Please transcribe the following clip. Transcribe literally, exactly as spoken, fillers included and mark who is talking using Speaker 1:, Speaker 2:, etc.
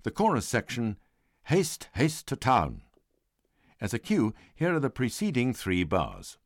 Speaker 1: The chorus section, Haste, haste to town. As a cue, here are the preceding three bars.